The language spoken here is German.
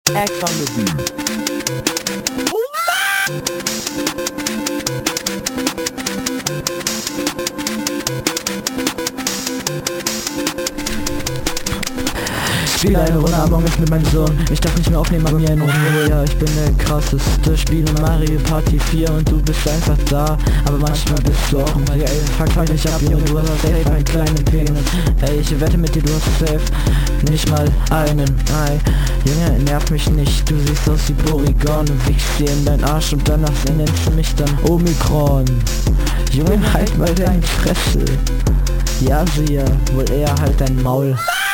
Act on the beat. Spiele eine Runde Among Us mit meinem Sohn. Ich darf nicht mehr aufnehmen, aber mir in Ruhe. Ja, ich bin der krasseste. Spiele Mario Party 4 und du bist einfach da. Aber manchmal bist du auch ein Ey, fuck mich ab, Junge, du hast safe einen kleinen Penis. Ey, ich wette mit dir, du hast safe nicht mal einen. Ei, Junge, nerv mich nicht. Du siehst aus wie Porygon und wichst dir in dein Arsch und danach nennst du mich dann Omikron. Junge, halt mal deine Fresse. Ja, siehe, wohl eher halt dein Maul.